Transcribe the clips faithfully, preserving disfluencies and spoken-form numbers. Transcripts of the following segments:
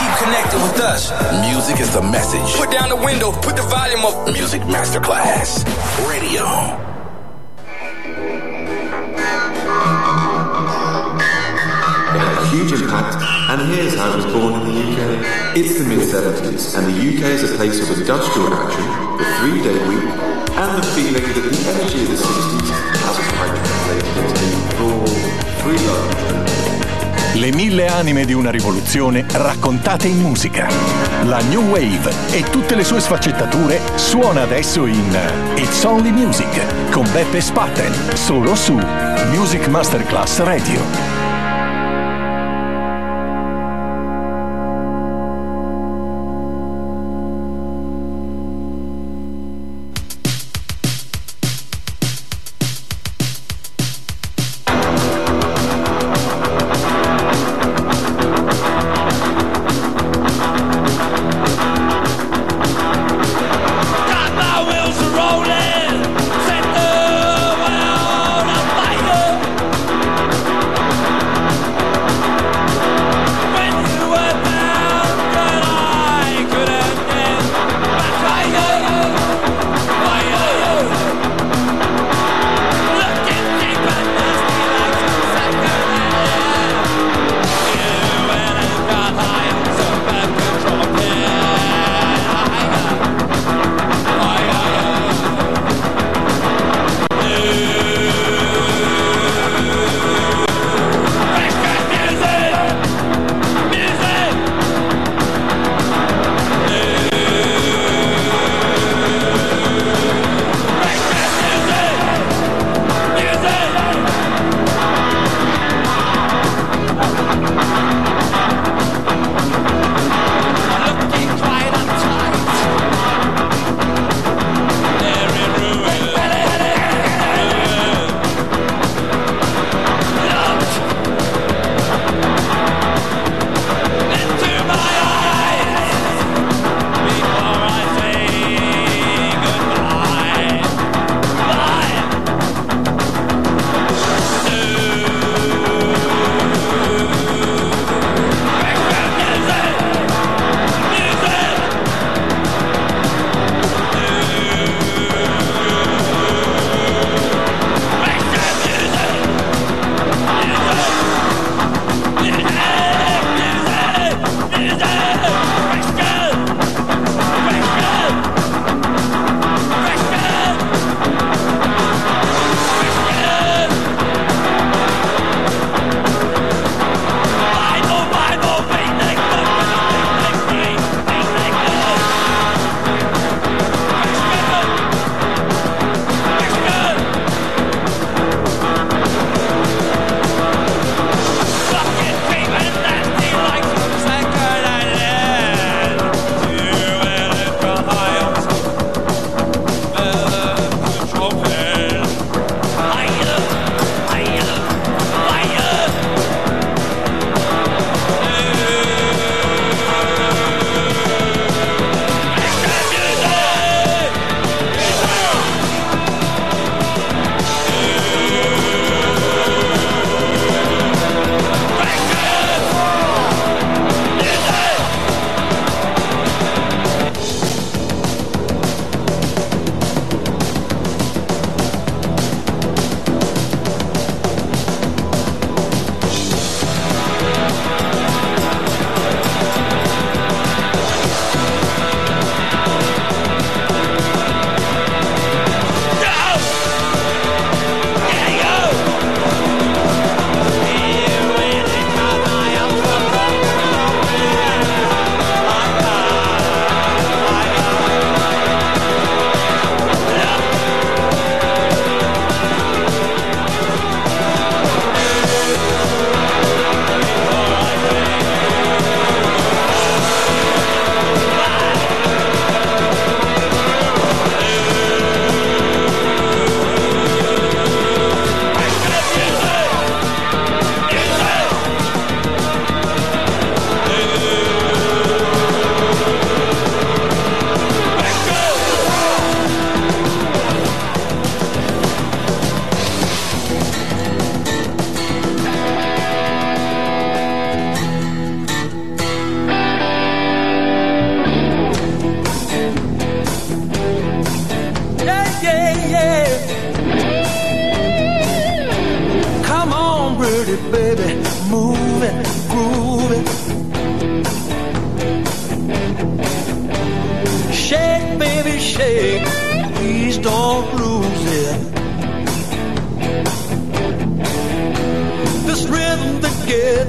Keep connected with us. Music is the message. Put down the window, put the volume up. Music Masterclass Radio. It had a huge impact, and here's how it was born in the U K. It's the mid seventies, and the U K is a place of industrial action, the three-day week, and the feeling that the energy of the sixties hasn't quite translated into raw, free love. Le mille anime di una rivoluzione raccontate in musica. La New Wave e tutte le sue sfaccettature suona adesso in It's Only Music con Beppe Spatten, solo su Music Masterclass Radio. Rolling, set the world on fire.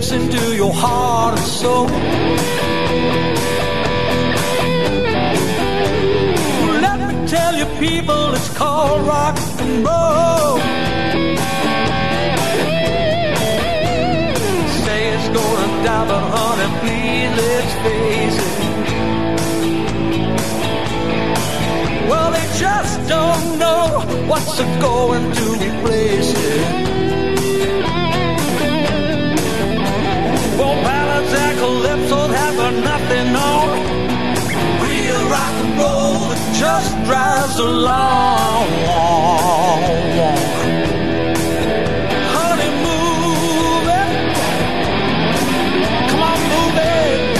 listen to your heart and soul. Let me tell you, people, it's called rock and roll. Say it's gonna die, but honey, please, let's face it. Well, they just don't know what's going to replace it. For ballads and calypsos have got nothing on. Real rock and roll, it just drives along. Honey, move it. Come on, move it.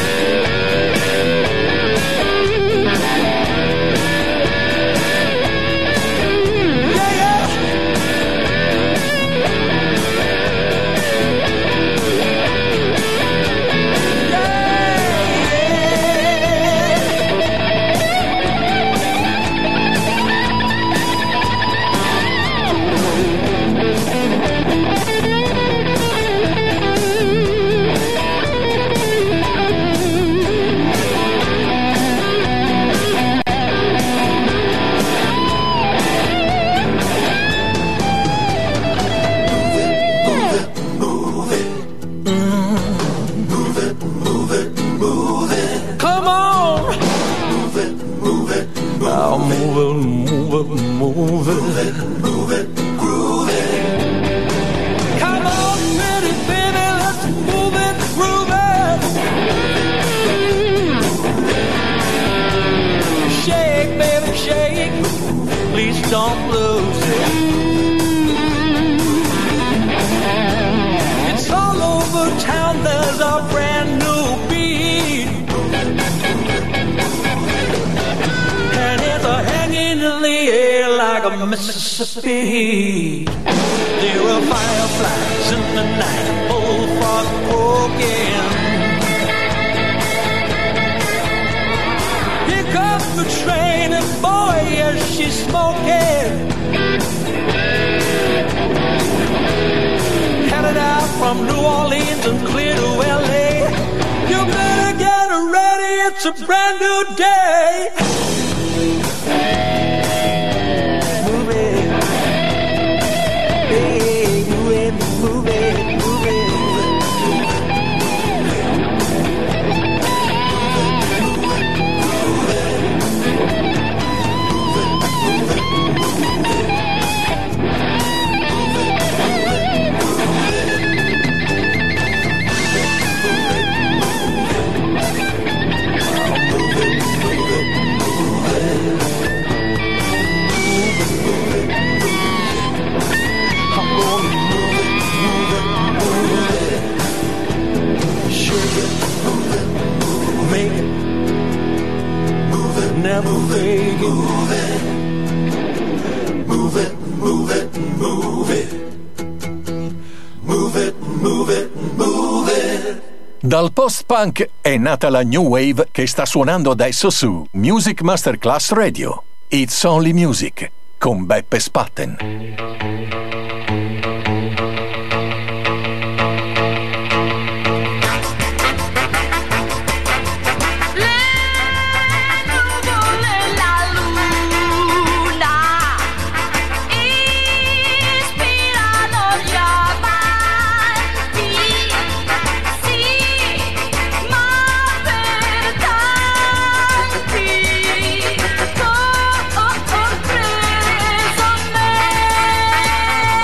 Don't lose it. It's all over town, there's a brand new beat. And it's a hanging in the air like a Mississippi heat. There are fireflies in the night, bullfrogs croaking. Here comes the train and boy, yes, she's smoking. Headed out from New Orleans and clear to L A. You better get ready, it's a brand new day. Move it, hey, move it, move it, move it. Never fake it. Move it, move it, move it, move it, move it, move it, move it. Dal post-punk è nata la new wave che sta suonando adesso su Music Masterclass Radio. It's Only Music con Beppe Spatten. Oh, oh, oh,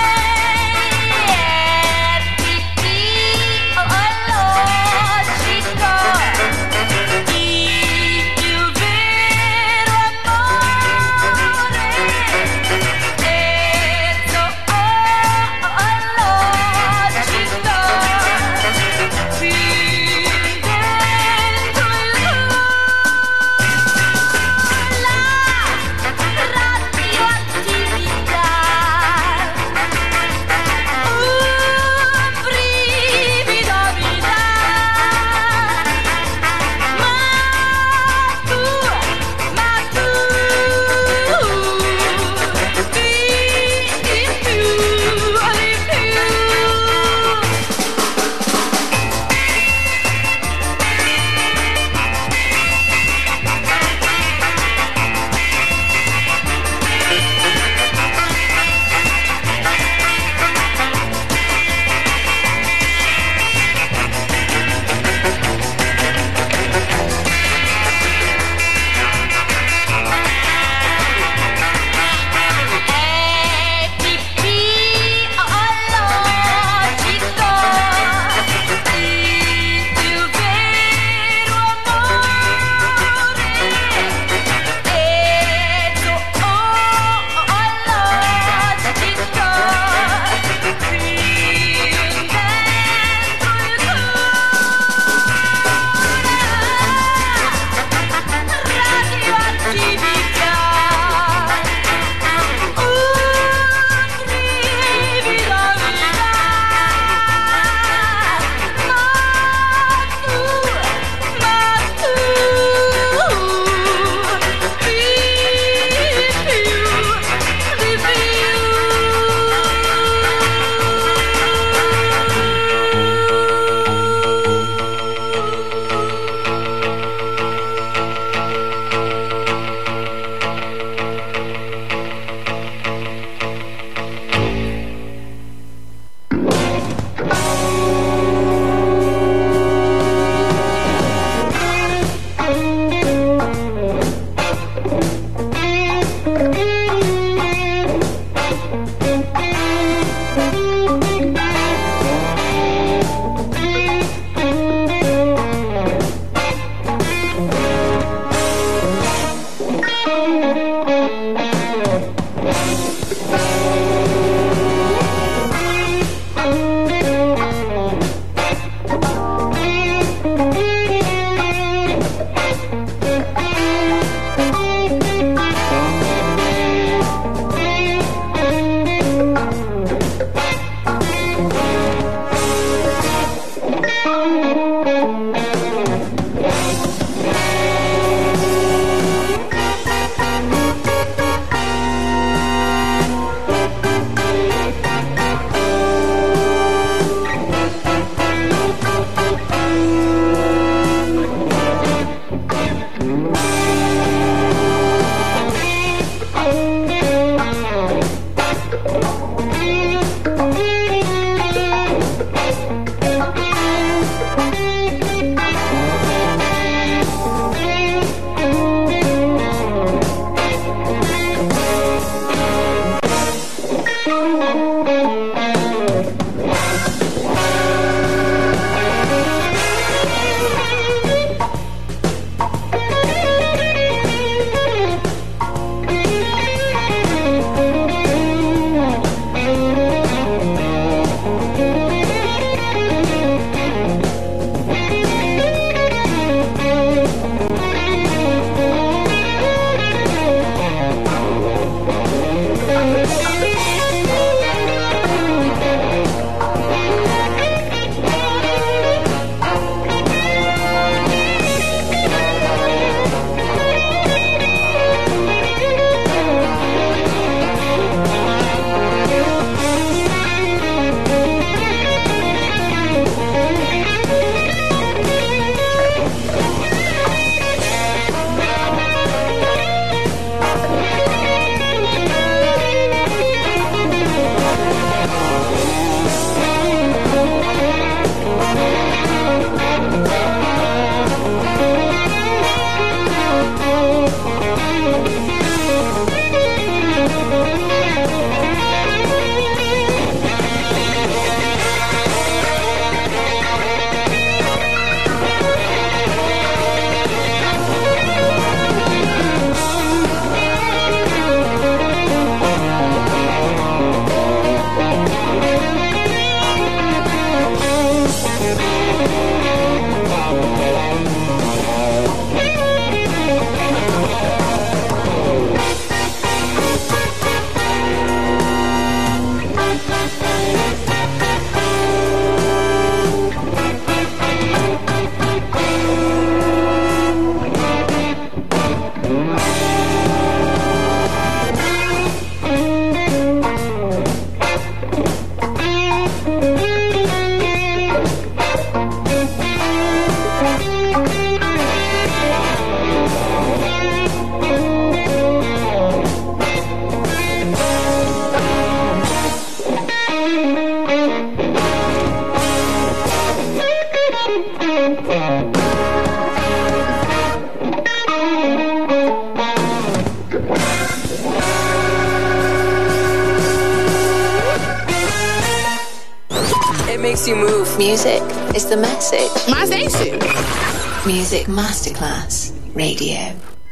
makes you move. Music is the message. Ma ha senso? Music Masterclass Radio.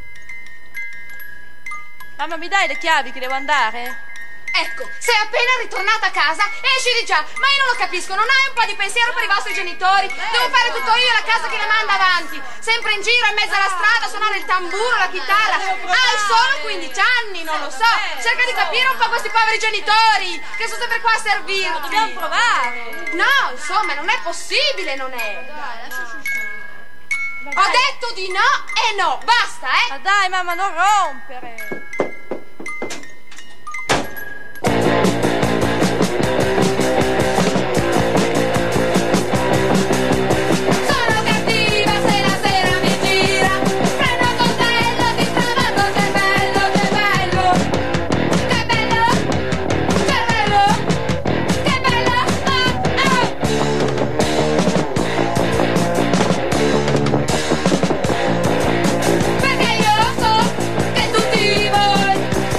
Mamma, mi dai le chiavi che devo andare? Ecco, sei appena ritornata a casa e esci di già. Ma io non lo capisco, non hai un po' di pensiero per i vostri genitori? Devo fare tutto io la casa che le manda avanti. Sempre in giro, in mezzo alla strada, a suonare il tamburo, la chitarra. Hai solo quindici anni, non lo so. Cerca di capire un po' questi poveri genitori, che sono sempre qua a servirti. Dobbiamo provare. No, insomma, non è possibile, non è. Ho detto di no e no, basta, eh? Ma dai, mamma, non rompere. Perché io so che tutti voi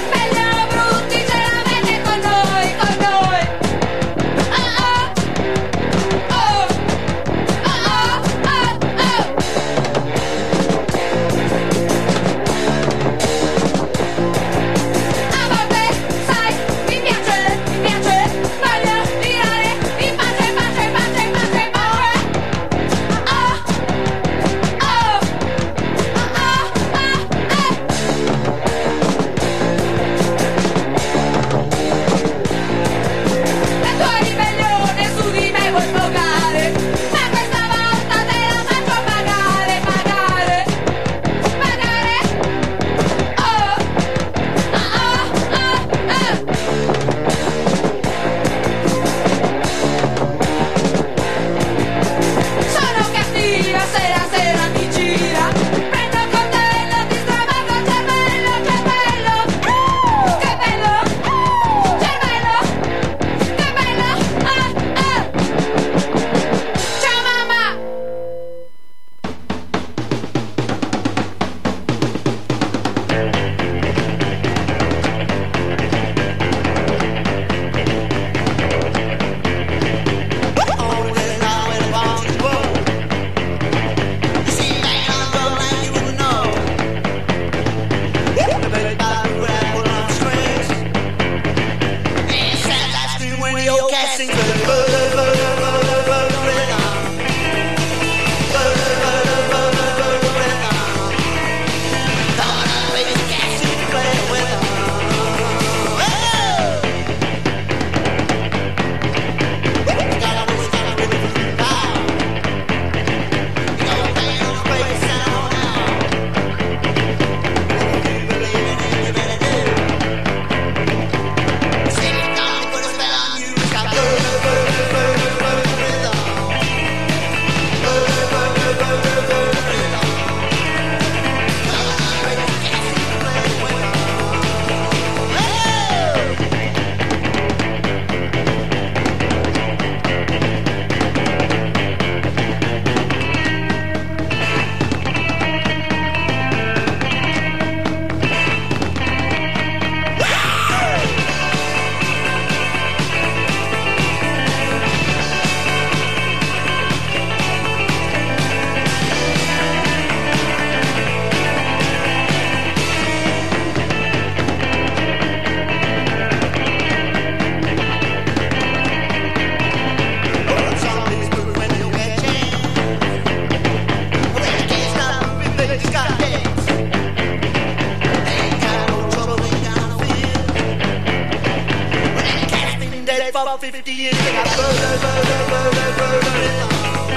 for fifty years. They got burn, burn, burn, burn, burn, burn, burn, burn.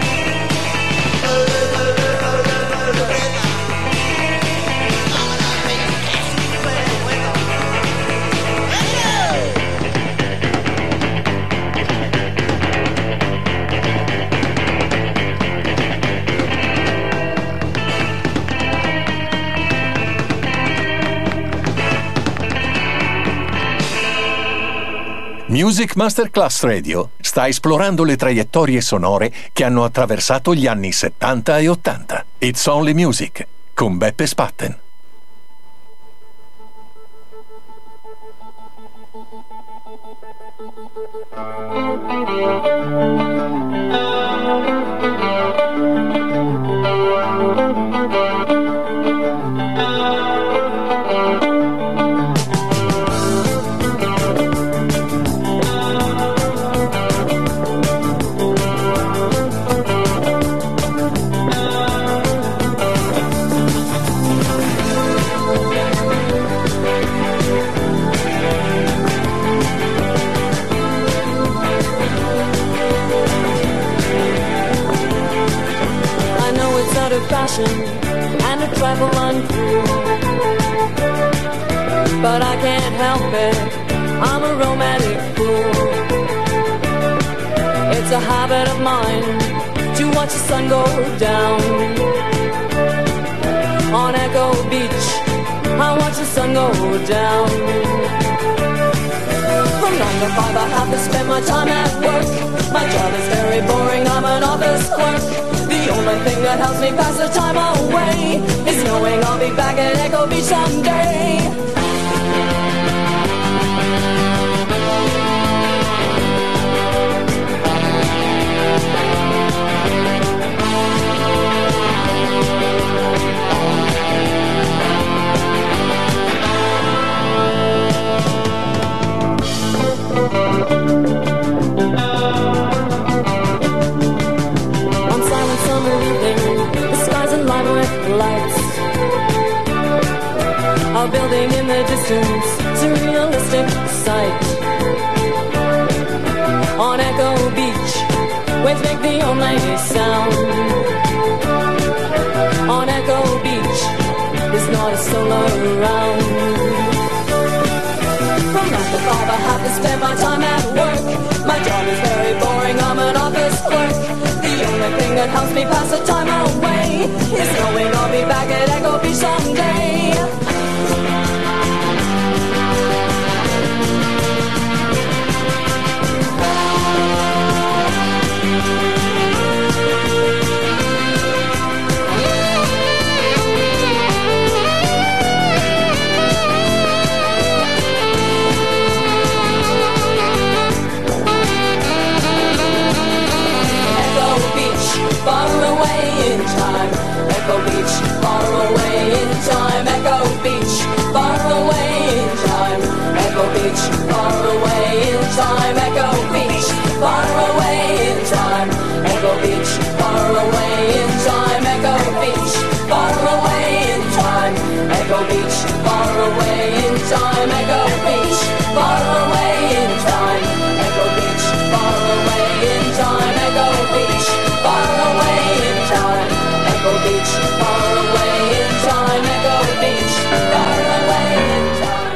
Music Masterclass Radio sta esplorando le traiettorie sonore che hanno attraversato gli anni settanta e ottanta. It's Only Music con Beppe Spatten. passion and a trifle uncool. But I can't help it, I'm a romantic fool. It's a habit of mine to watch the sun go down. On Echo Beach, I watch the sun go down. From nine to five I have to spend my time at work. My job is very boring, I'm an office clerk. The only thing that helps me pass the time away is knowing I'll be back at Echo Beach someday. A building in the distance, surrealistic sight. On Echo Beach, waves make the only sound. On Echo Beach, there's not a soul around. From nine to five I have to spend my time at work. My job is very boring, I'm an office clerk. The only thing that helps me pass the time away is knowing I'll be back at Echo Beach someday. Far away in time, Echo Beach, far away in time, Echo Beach, far away in time, Echo Beach, far away in time, Echo Beach, far away in time, Echo Beach, far away in time, Echo Beach, far away in time, Echo Beach, far away in time, Echo Beach, far away in time, Echo Beach, far away in time, Echo Beach, far away in time, Echo Beach, far away in time, Echo Beach, far away in time.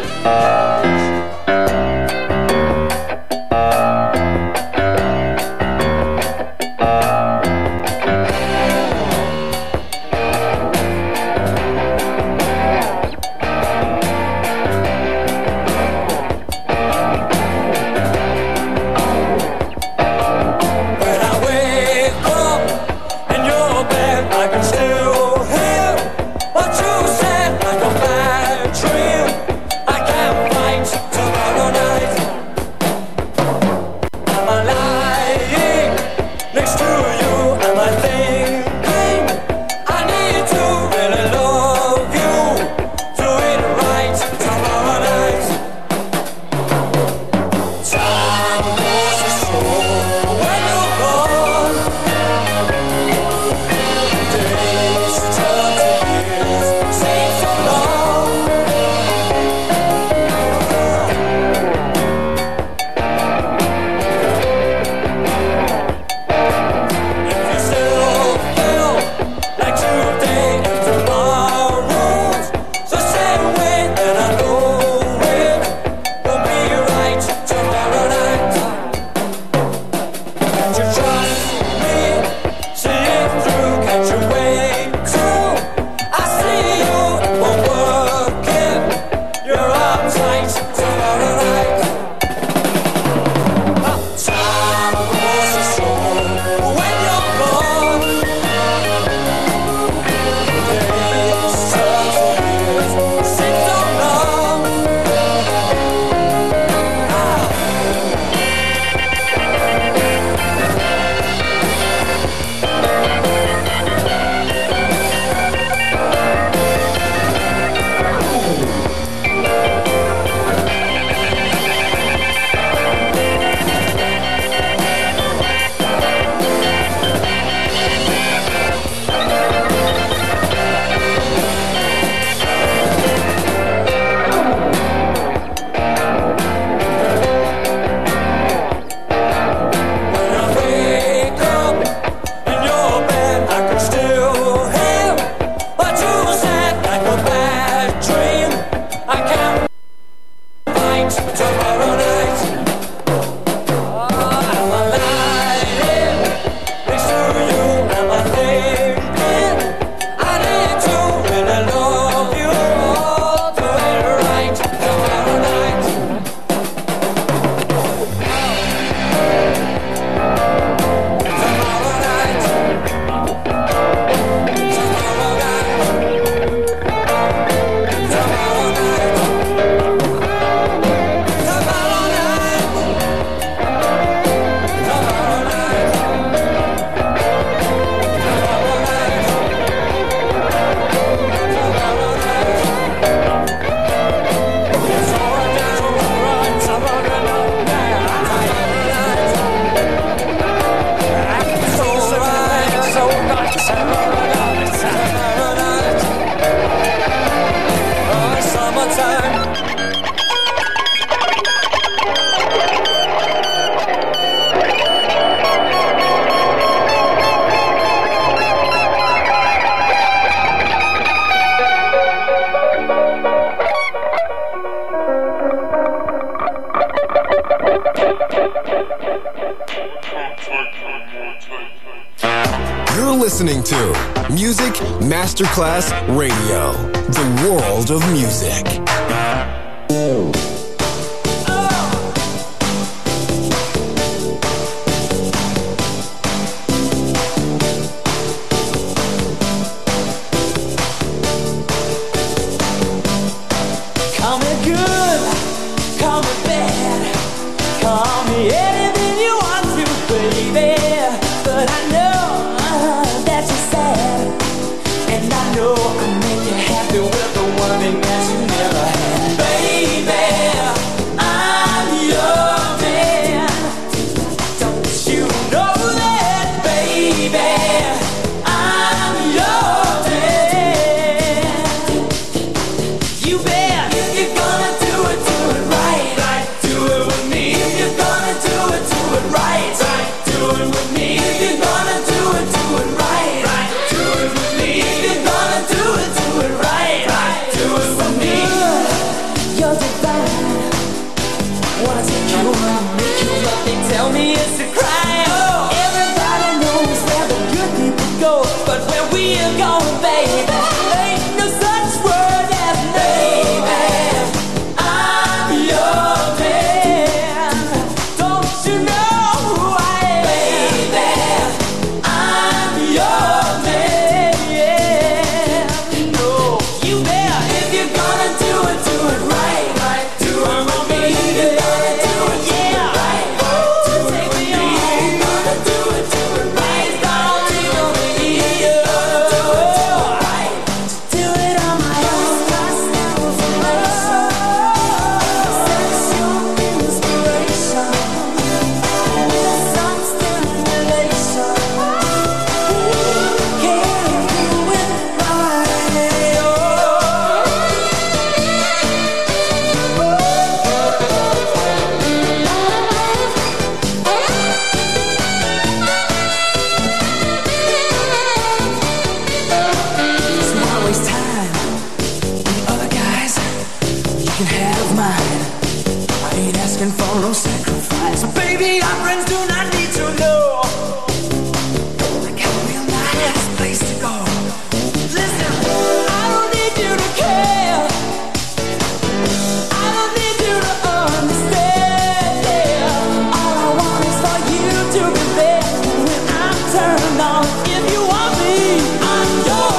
listening to Music Masterclass Radio, the world of music. Call me good, call me bad, call me anything you want to, baby. But I know uh, that you're sad, and I know I can make you happy with the one thing that you never had. Baby, I'm your man. Don't you know that, baby? I'm your man. You bet. If you're gonna do it, do it right. Right, do it with me. If you're gonna do it, do it right. Right, do it with me. If you're gonna do it, do it right. Right, do it with me. If you're gonna do it, do it right. Right, do it with me. You're divine. Wanna take you home, make you love me, tell me it's a crime. Oh. Everybody knows where the good people go, but where we're going, baby, ain't no such word as baby. I'm your man. Don't you know who I am? Baby, I'm your man. No, you bet. If you're gonna do it, do it right. Right, do it with me. If you're gonna do it, do it right. Do it with me. If you're gonna do it, do it right. Don't do it with me. If you're gonna do it, do it right. Do it on my own. Sexual inspiration, some stimulation. Can't do it right. So why waste time with other guys? You can have mine. I ain't asking for no sacrifice. So baby, our friends do not need to know. I got a real nice place to go. Listen, I don't need you to care. I don't need you to understand. Yeah. All I want is for you to be there when I'm turned on. If you want me, I'm your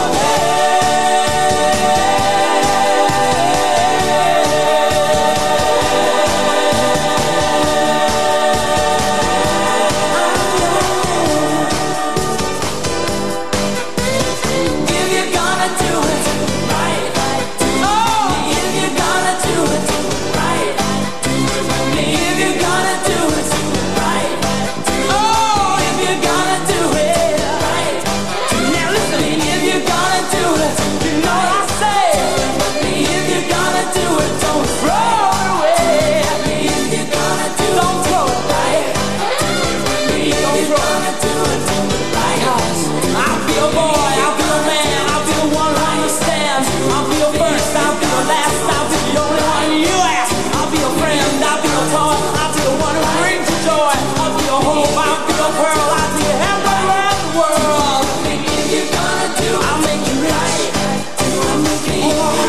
If you're gonna do it right, do it with me. If you're gonna do it right, do it with me. If you're gonna do it right, oh, if you're gonna do it right. Now listen, if you're gonna do it, you know what I say. If you're gonna do it, don't throw it away. If you're gonna do it, don't throw it right. If you're gonna do it, do it right. I'll be a boy, I'll be a man, I'll be the one who understands. I'll be your first, I'll be your last, I'll be the only one you ask. I'll be your friend, I'll be your toy, I'll be the one who brings you joy. I'll be your hope, I'll be your pearl, I'll be your hand around the world. If you're gonna do it, I'll make you right. I'll make you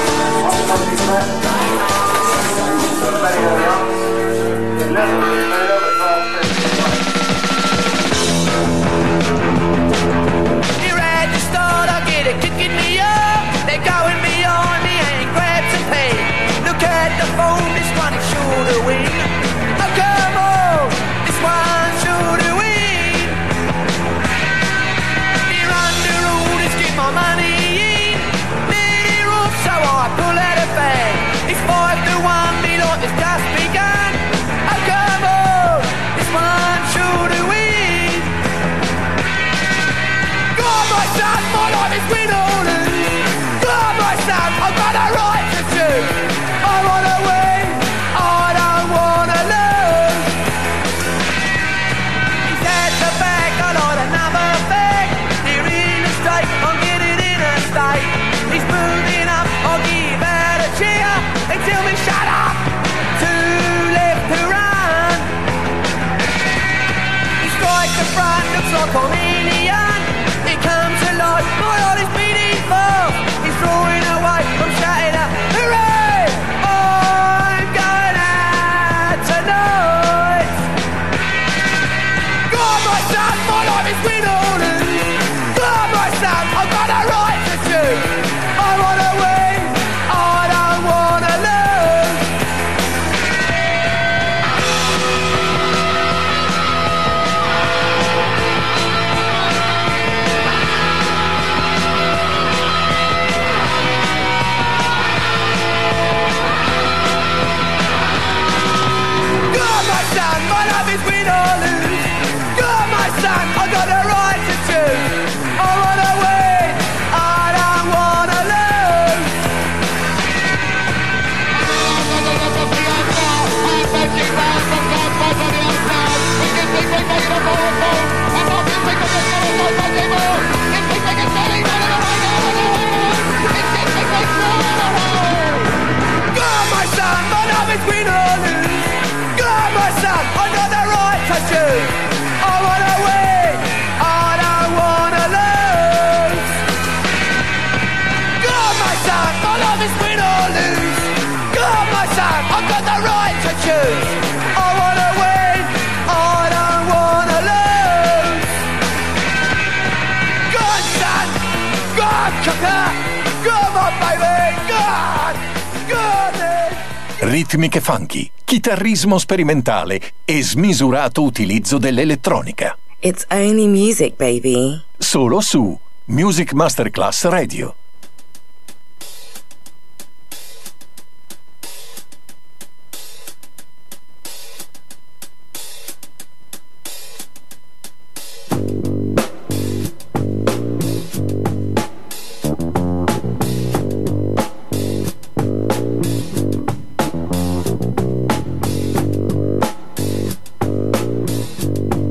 You're at the start, I get it kicking me up. They're going beyond me, ain't grabbed to pay. Look at the phone, this one is sure to win. Oh, come on, this one's sure to win. You're under orders, get my money in. Let it off, so I pull out a bag. It's five to one, me life has just begun. Oh, come on, this one's sure to win. God, my son, my life is win or lose. God, my son, I've got a right to choose. I wanna win, I don't wanna lose. He's at the back, I light another bag. They're in a state, I'm getting in a state. He's moving up, I'll give out a cheer. They tell me shut up, two left to run. He strikes the front, looks like I'm Indian. Here comes ritmiche funky, chitarrismo sperimentale e smisurato utilizzo dell'elettronica. It's only music, baby. Solo su Music Masterclass Radio.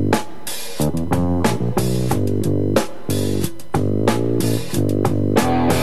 Bye.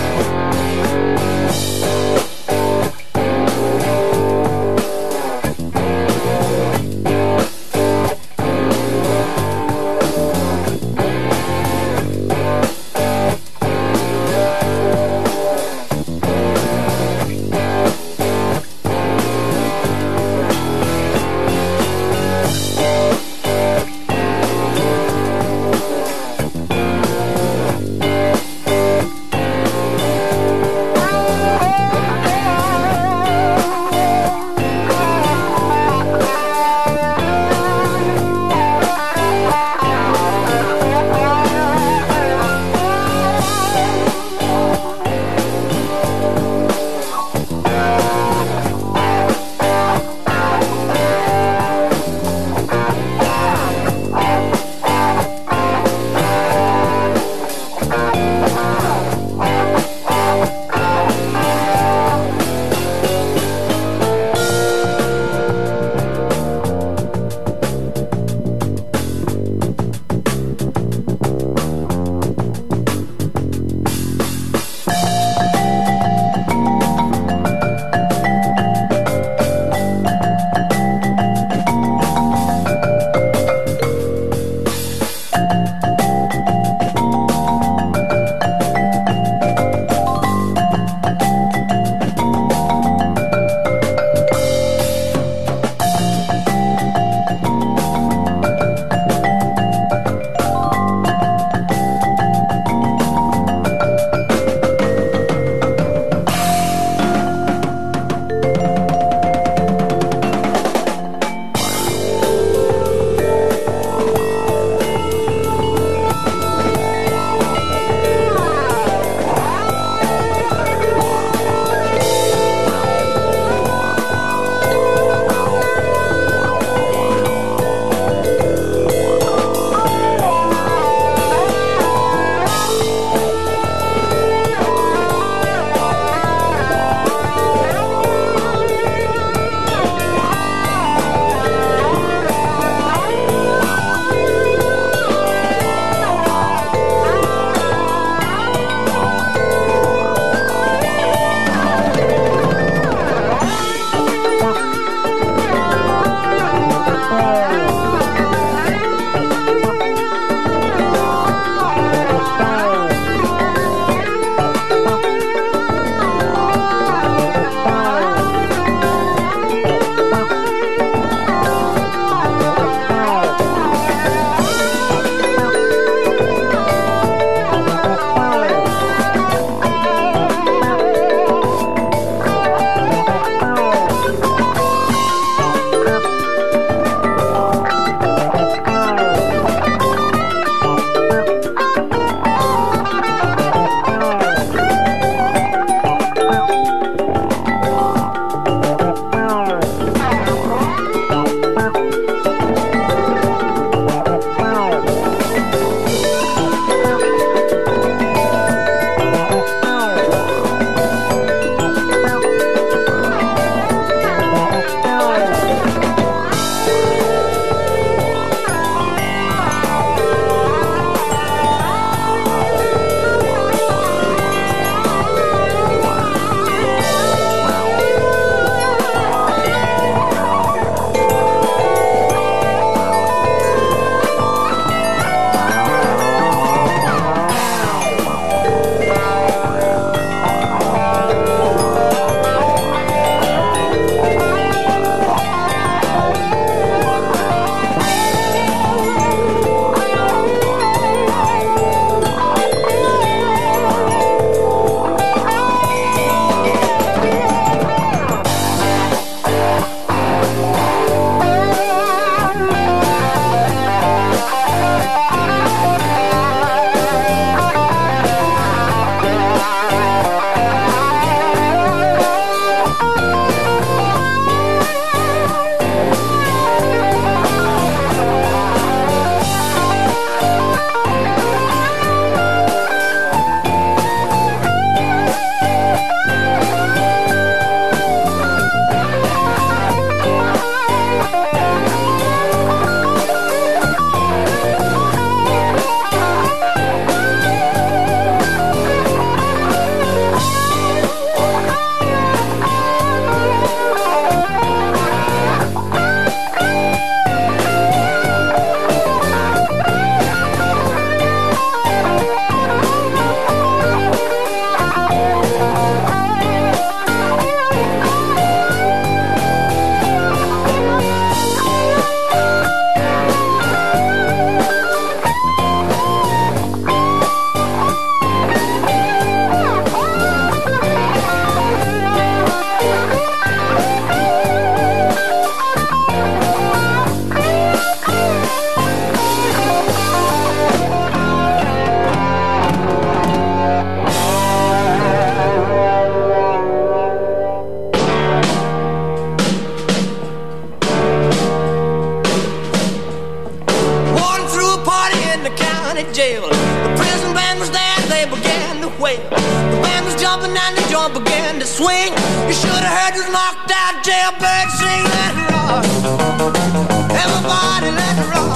band was jumping and the joint began to swing. You should have heard this knocked out jailbird sing. Let it rock. Everybody let it rock.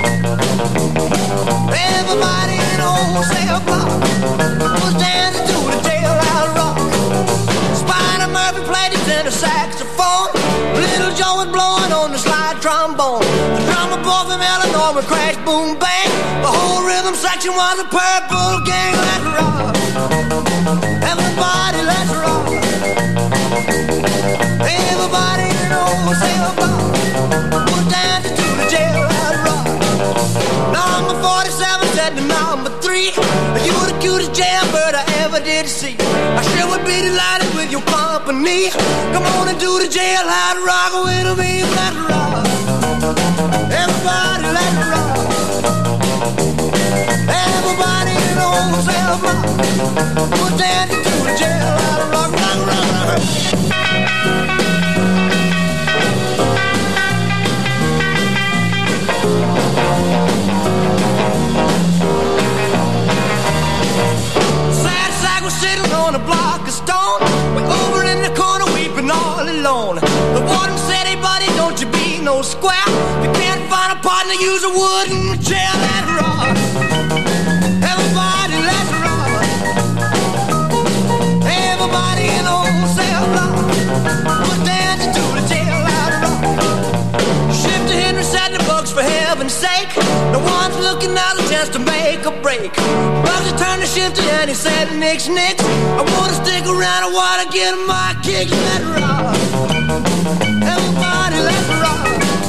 Everybody in the wholesale block was dancing to the jailhouse rock. Spider Murphy played his tenor saxophone. Little Joe was blowing on the slide trombone. The drummer boy from Illinois would crash, boom, bang. The whole rhythm section was a Purple Gang. Let's rock. Everybody, let's rock. Everybody in the wholesale block was dancing to the jailhouse rock. Number forty-seven said to number three, you were the cutest jailbird I ever did see. I sure would be delighted with your company. Come on and do the jailhouse rock with me. Let's rock. Everybody, let's rock. Everybody in the wholesale block was dancing to the jailhouse rock. Rock, rock, rock. Sitting on a block of stone, we over in the corner weeping all alone. The warden said, hey buddy, don't you be no square. If you can't find a partner, use a wooden chair. Let's rock. Everybody, let's rock. Everybody in the wholesale block was dancing to the jailhouse rock. Shifter Henry said the bugs for heaven's sake. No one's looking out a chance to make a break. Bugsy turned to Shifter and he said, Nix, Nix, I wanna stick around, I wanna get my kick. Let's rock. Everybody, let's rock.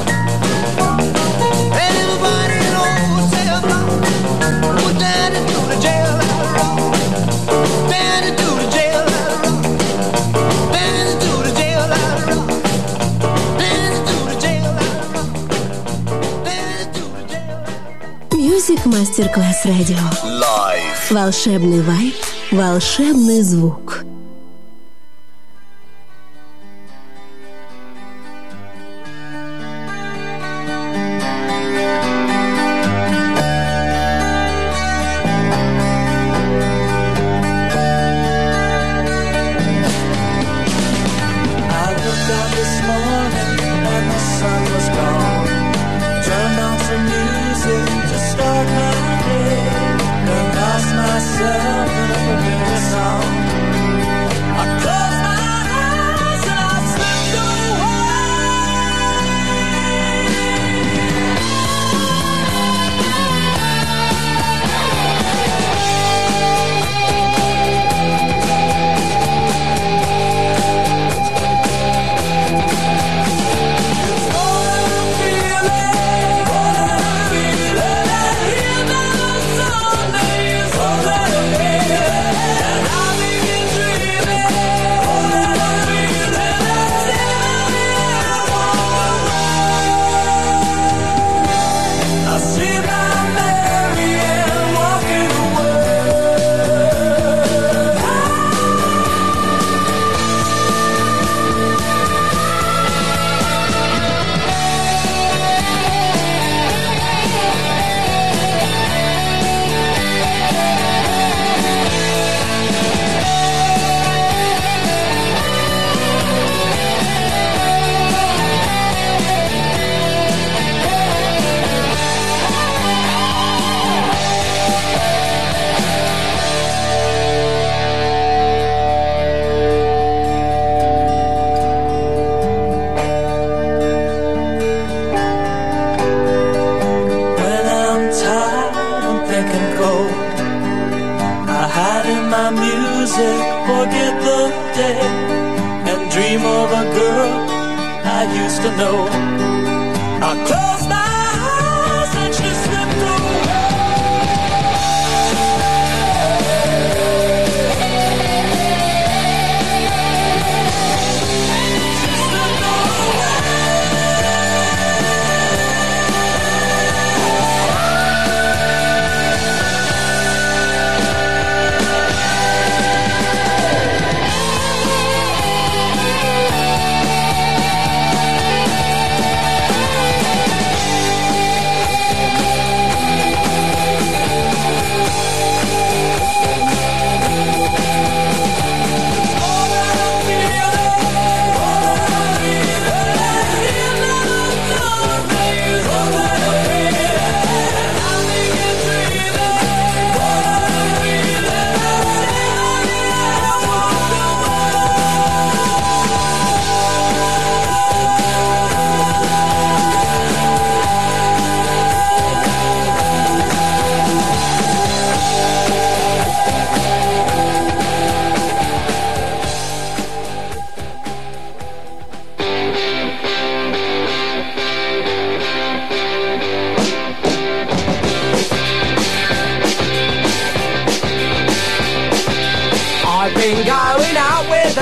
Everybody in the wholesale block was dancing to the jailhouse rock. Dancing to the jailhouse rock. Dancing to the jailhouse rock. Dancing to the jailhouse rock. Dancing to the jailhouse rock. Music Masterclass Radio. Live. Волшебный вайб, волшебный звук.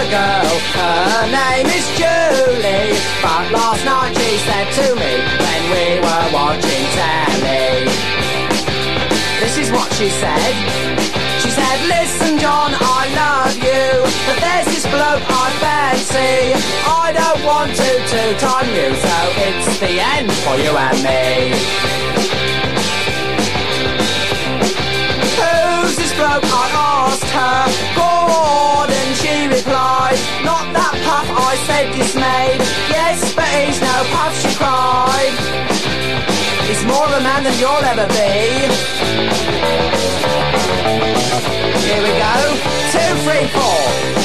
girl, her name is Julie. But last night she said to me when we were watching telly, this is what she said. She said, listen John, I love you, but there's this bloke I fancy. I don't want to two-time you, so it's the end for you and me. Who's this bloke, I asked her. Gordon, she replied. Not that puff, I said dismayed. Yes, but he's no puff, she cried. He's more of a man than you'll ever be. Here we go, two, three, four.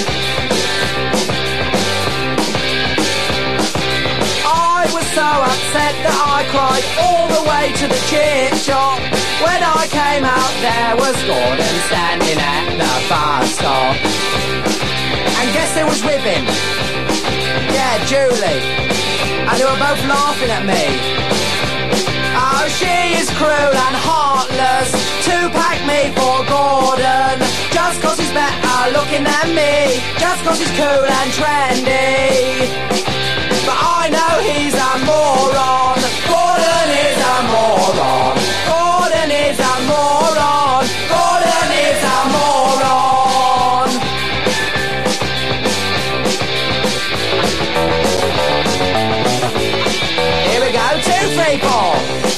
I was so upset that I cried all the way to the chip shop. When I came out there was Gordon standing at the bus stop. And guess who was with him? Yeah, Julie. And they were both laughing at me. Oh, she is cruel and heartless to pack me for Gordon. Just cause he's better looking than me, just cause he's cool and trendy. But I know he's a moron. Gordon is a moron. Gordon is a moron. Gordon is a moron. Here we go, two, three, four.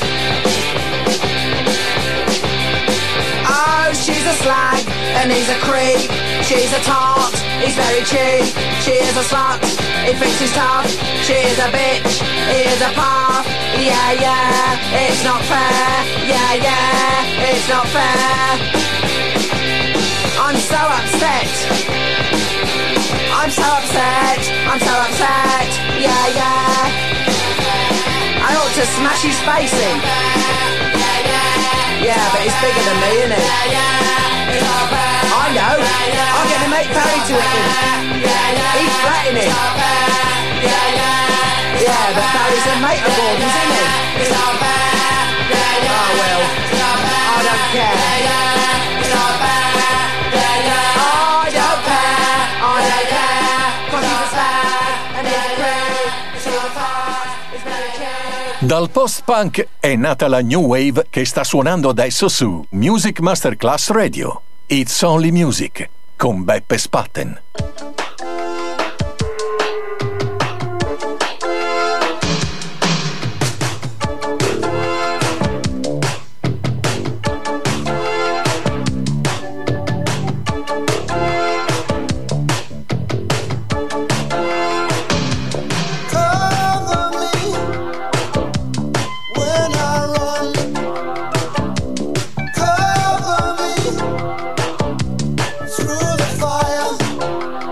Oh, she's a slag and he's a creep. She's a tart, he's very cheap. She is a slut, he thinks he's tough. She is a bitch, he is a puff. Yeah, yeah, it's not fair. Yeah, yeah, it's not fair. I'm so upset. I'm so upset. I'm so upset. Yeah, yeah. I ought to smash his face in. Yeah, but he's bigger than me, isn't he? I know. I'm going to make Barry to him. He's flattening it. Yeah, but Barry's a mate of Gordon's, isn't he? Oh, well. I don't care. I don't care. I don't care. Cause he's a slag and he's a creep. It's not fast. It's very cute. Dal post-punk è nata la New Wave che sta suonando adesso su Music Masterclass Radio. It's Only Music con Beppe Spatten. Through the fire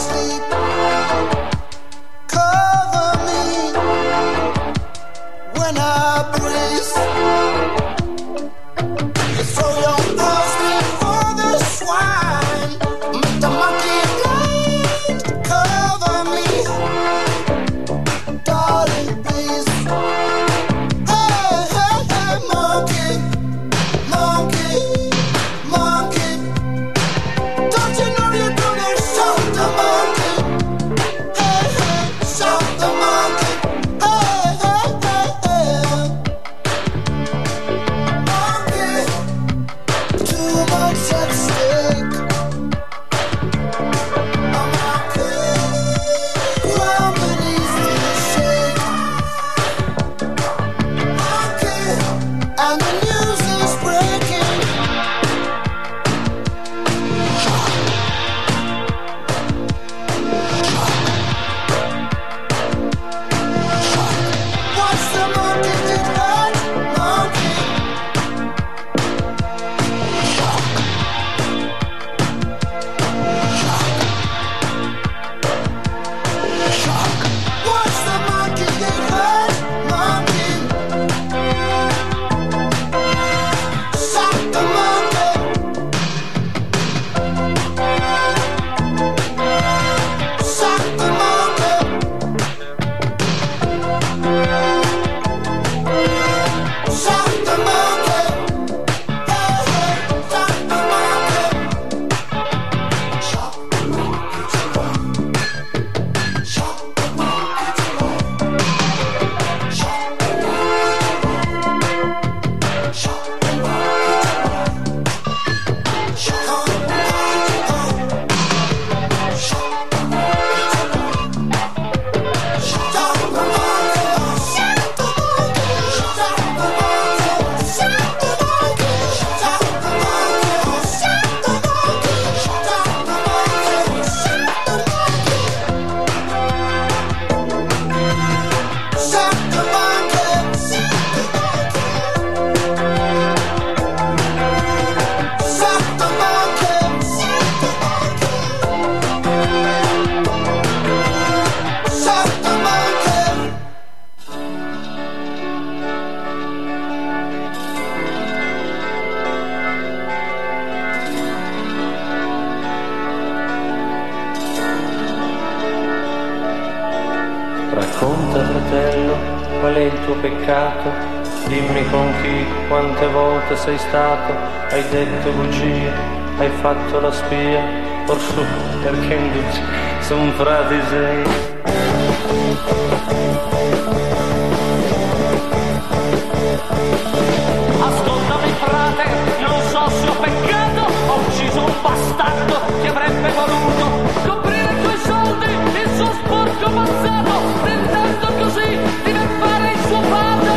Racconta, fratello, qual è il tuo peccato? Dimmi con chi, quante volte sei stato, hai detto bugie, hai fatto la spia, orsù, perché induci, son frati sei. Ascoltami frate, non so se ho peccato, ho ucciso un bastardo che avrebbe voluto coprire coi soldi il suo sporco passato, tentando così di non fare il suo padre.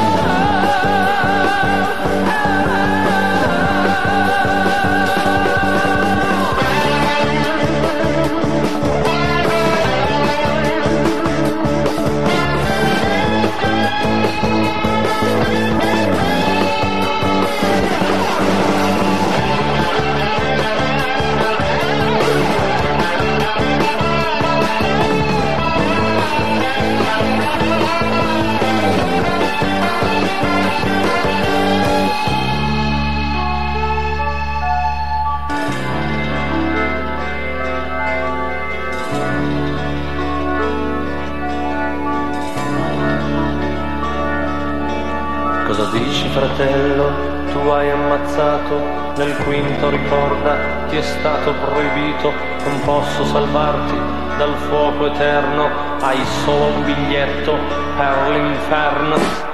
Cosa dici, fratello? Tu hai ammazzato, nel quinto ricorda, ti è stato proibito, non posso salvarti dal fuoco eterno, hai solo un biglietto per l'inferno.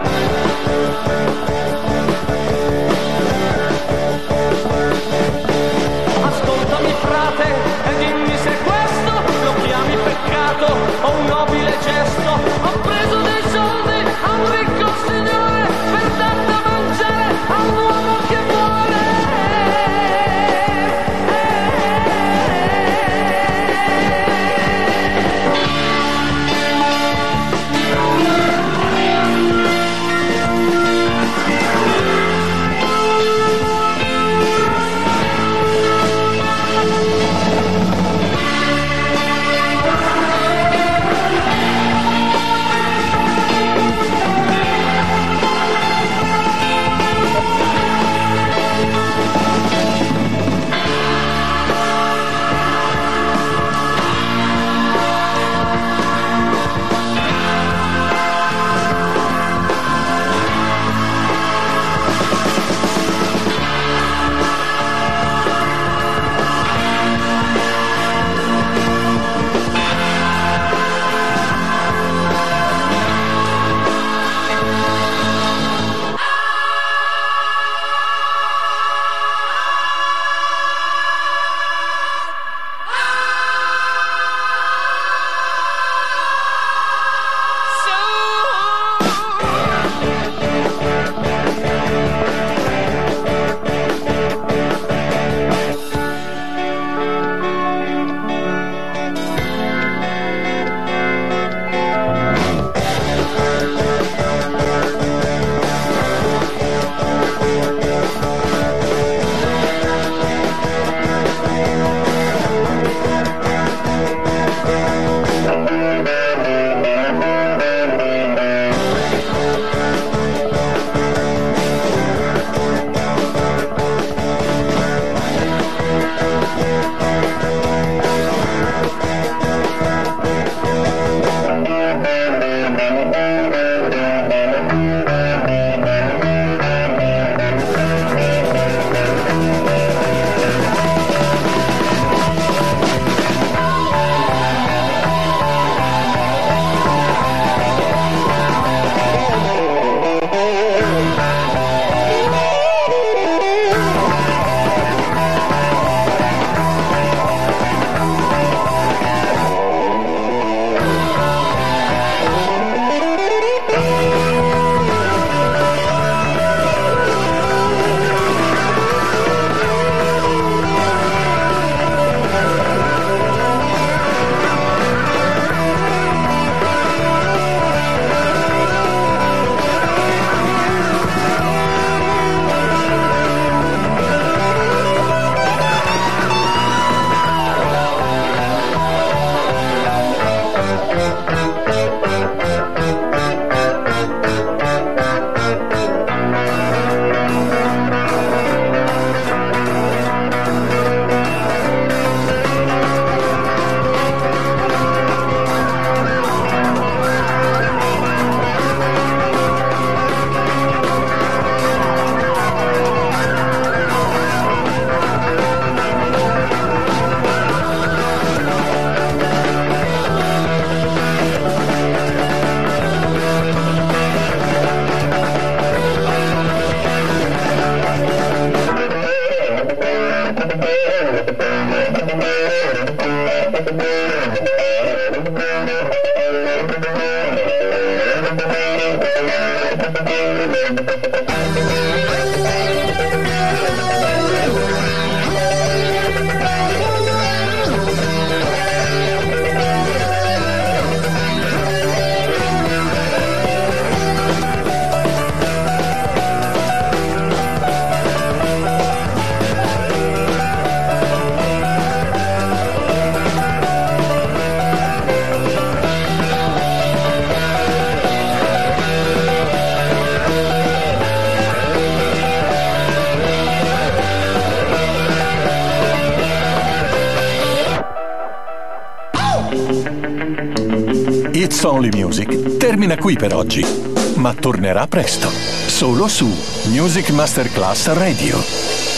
Ascoltami frate e dimmi se questo lo chiami peccato o un nobile gesto. Ho preso dei soldi a un ricco signore per dar da mangiare a un uomo che vuole. It's Only Music termina qui per oggi, ma tornerà presto, solo su Music Masterclass Radio.